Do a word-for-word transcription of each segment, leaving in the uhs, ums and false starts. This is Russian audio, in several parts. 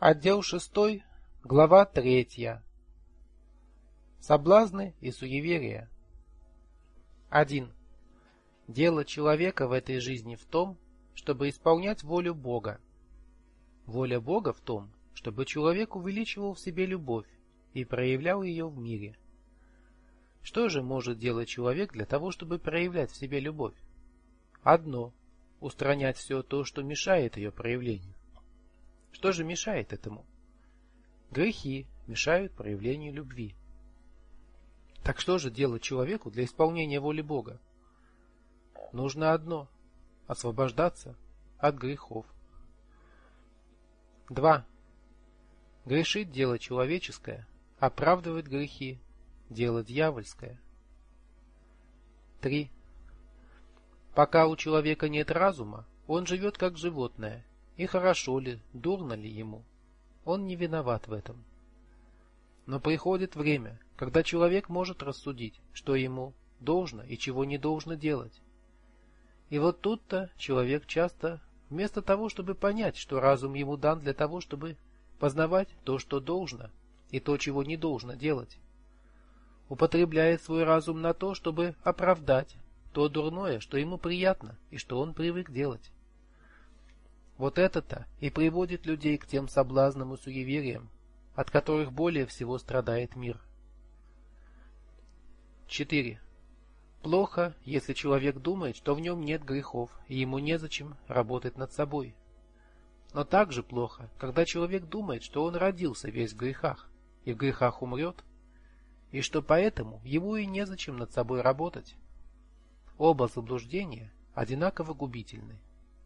Отдел шестой, глава третья. Соблазны и суеверия. один. Дело человека в этой жизни в том, чтобы исполнять волю Бога. Воля Бога в том, чтобы человек увеличивал в себе любовь и проявлял ее в мире. Что же может делать человек для того, чтобы проявлять в себе любовь? Одно – устранять все то, что мешает ее проявлению. Что же мешает этому? Грехи мешают проявлению любви. Так что же делать человеку для исполнения воли Бога? Нужно одно – освобождаться от грехов. два. Грешит дело человеческое, оправдывает грехи дело дьявольское. три. Пока у человека нет разума, он живет как животное, и хорошо ли, дурно ли ему, он не виноват в этом. Но приходит время, когда человек может рассудить, что ему должно и чего не должно делать. И вот тут-то человек часто, вместо того, чтобы понять, что разум ему дан для того, чтобы познавать то, что должно, и то, чего не должно делать, употребляет свой разум на то, чтобы оправдать то дурное, что ему приятно и что он привык делать. Вот это-то и приводит людей к тем соблазнам и суевериям, от которых более всего страдает мир. четыре. Плохо, если человек думает, что в нем нет грехов, и ему незачем работать над собой. Но также плохо, когда человек думает, что он родился весь в грехах, и в грехах умрет, и что поэтому ему и незачем над собой работать. Оба заблуждения одинаково губительны.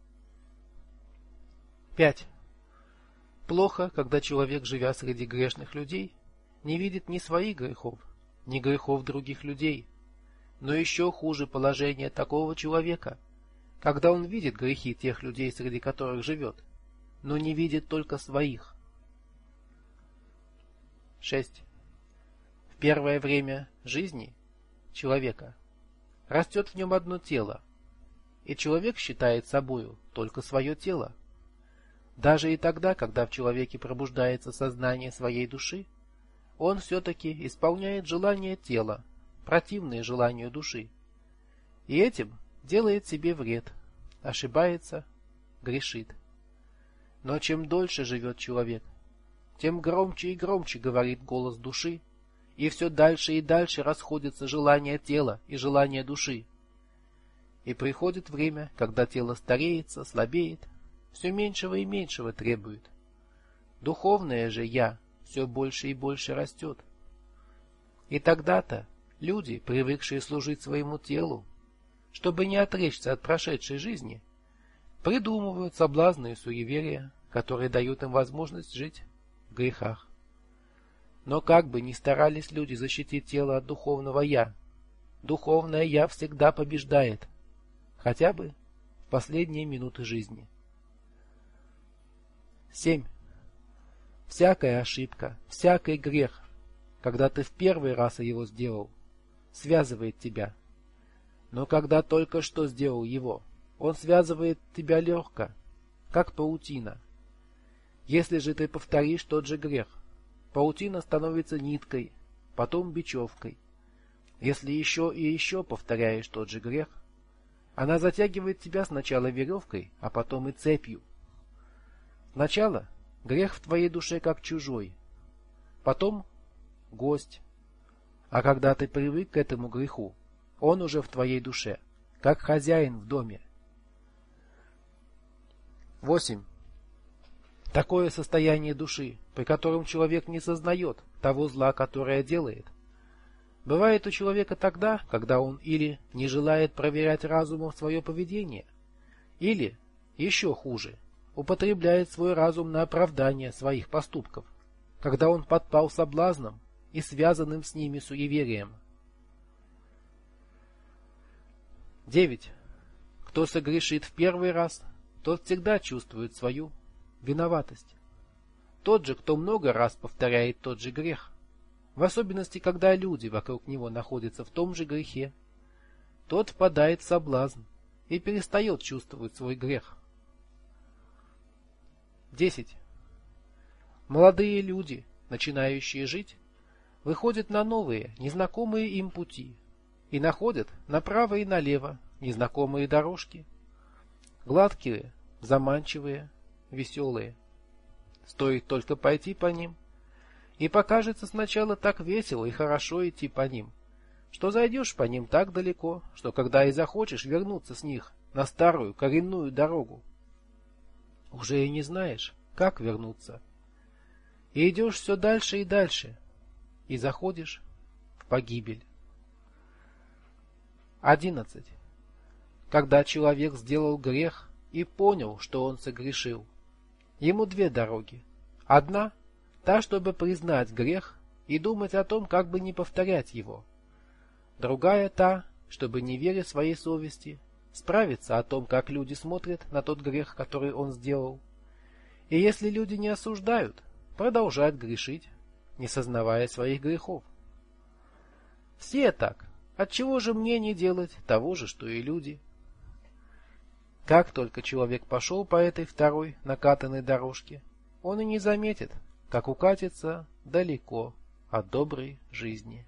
пять. Плохо, когда человек, живя среди грешных людей, не видит ни своих грехов, ни грехов других людей. Но еще хуже положение такого человека, когда он видит грехи тех людей, среди которых живет, но не видит только своих. шесть. В первое время жизни человека растет в нем одно тело, и человек считает собою только свое тело. Даже и тогда, когда в человеке пробуждается сознание своей души, он все-таки исполняет желания тела, противные желанию души, и этим делает себе вред, ошибается, грешит. Но чем дольше живет человек, тем громче и громче говорит голос души, и все дальше и дальше расходятся желания тела и желания души. И приходит время, когда тело стареется, слабеет, все меньшего и меньшего требует. Духовное же «я» все больше и больше растет. И тогда-то люди, привыкшие служить своему телу, чтобы не отречься от прошедшей жизни, придумывают соблазны и суеверия, которые дают им возможность жить в грехах. Но как бы ни старались люди защитить тело от духовного «я», духовное «я» всегда побеждает, хотя бы в последние минуты жизни. семь. Всякая ошибка, всякий грех, когда ты в первый раз его сделал, связывает тебя. Но когда только что сделал его, он связывает тебя легко, как паутина. Если же ты повторишь тот же грех, паутина становится ниткой, потом бечевкой. Если еще и еще повторяешь тот же грех, она затягивает тебя сначала веревкой, а потом и цепью. Сначала грех в твоей душе как чужой, потом гость, а когда ты привык к этому греху, он уже в твоей душе, как хозяин в доме. восемь. Такое состояние души, при котором человек не сознает того зла, которое делает, бывает у человека тогда, когда он или не желает проверять разумом свое поведение, или, еще хуже, употребляет свой разум на оправдание своих поступков, когда он подпал соблазнам и связанным с ними суеверием. девять. Кто согрешит в первый раз, тот всегда чувствует свою виноватость. Тот же, кто много раз повторяет тот же грех, в особенности, когда люди вокруг него находятся в том же грехе, тот впадает в соблазн и перестает чувствовать свой грех. десять. Молодые люди, начинающие жить, выходят на новые, незнакомые им пути и находят направо и налево незнакомые дорожки. Гладкие, заманчивые, веселые. Стоит только пойти по ним, и покажется сначала так весело и хорошо идти по ним, что зайдешь по ним так далеко, что когда и захочешь вернуться с них на старую коренную дорогу, уже и не знаешь, как вернуться. И идешь все дальше и дальше, и заходишь в погибель. Одиннадцать. Когда человек сделал грех и понял, что он согрешил, ему две дороги. Одна — та, чтобы признать грех и думать о том, как бы не повторять его. Другая — та, чтобы, не веря своей совести, справиться о том, как люди смотрят на тот грех, который он сделал. И если люди не осуждают, продолжать грешить, не сознавая своих грехов. Все так. Отчего же мне не делать того же, что и люди? Как только человек пошел по этой второй накатанной дорожке, он и не заметит, как укатится далеко от доброй жизни.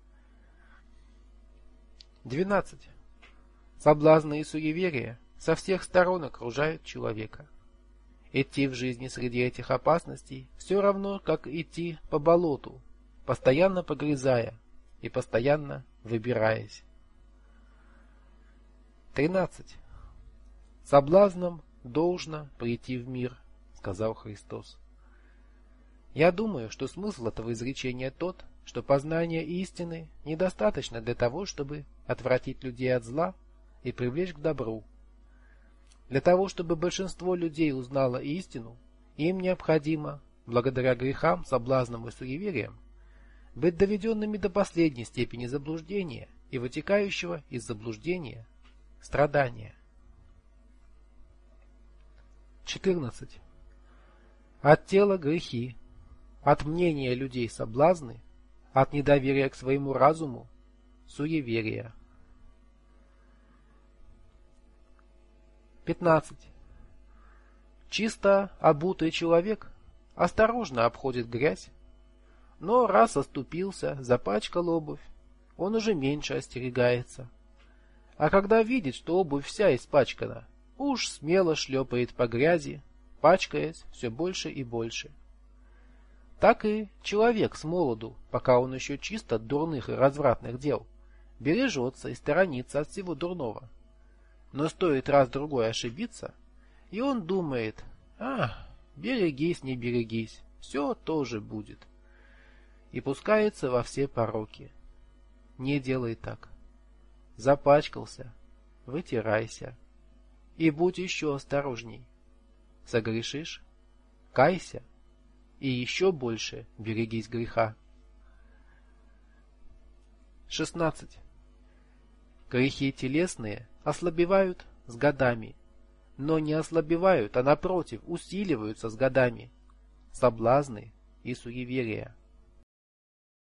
Двенадцать. Соблазны и суеверия со всех сторон окружают человека. Идти в жизни среди этих опасностей все равно, как идти по болоту, постоянно погрязая и постоянно выбираясь. Тринадцать. Соблазном должно прийти в мир, сказал Христос. Я думаю, что смысл этого изречения тот, что познание истины недостаточно для того, чтобы отвратить людей от зла и привлечь к добру. Для того, чтобы большинство людей узнало истину, им необходимо, благодаря грехам, соблазнам и суевериям, быть доведенными до последней степени заблуждения и вытекающего из заблуждения страдания. четырнадцать. От тела грехи, от мнения людей соблазны, от недоверия к своему разуму суеверия. пятнадцать. Чисто обутый человек осторожно обходит грязь, но раз оступился, запачкал обувь, он уже меньше остерегается. А когда видит, что обувь вся испачкана, уж смело шлепает по грязи, пачкаясь все больше и больше. Так и человек с молоду, пока он еще чист от дурных и развратных дел, бережется и сторонится от всего дурного. Но стоит раз-другой ошибиться, и он думает: «А, берегись, не берегись, все тоже будет», и пускается во все пороки. Не делай так. Запачкался, вытирайся, и будь еще осторожней. Согрешишь, кайся, и еще больше берегись греха. шестнадцать. Грехи телесные ослабевают с годами, но не ослабевают, а напротив усиливаются с годами. Соблазны и суеверия.